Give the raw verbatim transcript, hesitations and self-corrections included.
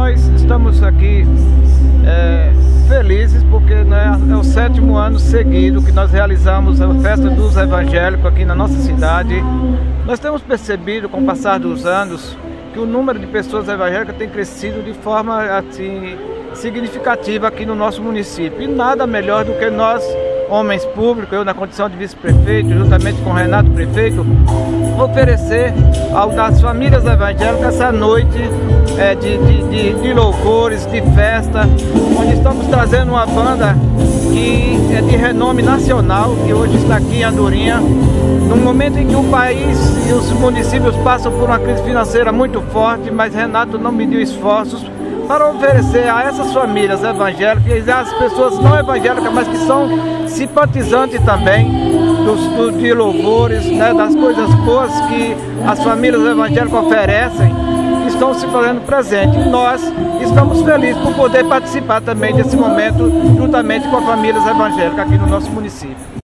nós estamos aqui é, felizes porque, né, é o sétimo ano seguido que nós realizamos a Festa dos Evangélicos aqui na nossa cidade. Nós temos percebido, com o passar dos anos, que o número de pessoas evangélicas tem crescido de forma assim, significativa aqui no nosso município. E nada melhor do que nós, homens públicos, eu na condição de vice-prefeito, juntamente com o Renato, prefeito, oferecer ao das famílias evangélicas essa noite é, de, de, de, de louvores, de festa, onde estamos trazendo uma banda que é de renome nacional, que hoje está aqui em Andorinha, num momento em que o país e os municípios passam por uma crise financeira muito forte, mas Renato não mediu esforços para oferecer a essas famílias evangélicas e às pessoas não evangélicas, mas que são simpatizantes também dos, do, de louvores, né, das coisas boas que as famílias evangélicas oferecem, estão se fazendo presente. E nós estamos felizes por poder participar também desse momento, juntamente com as famílias evangélicas aqui no nosso município.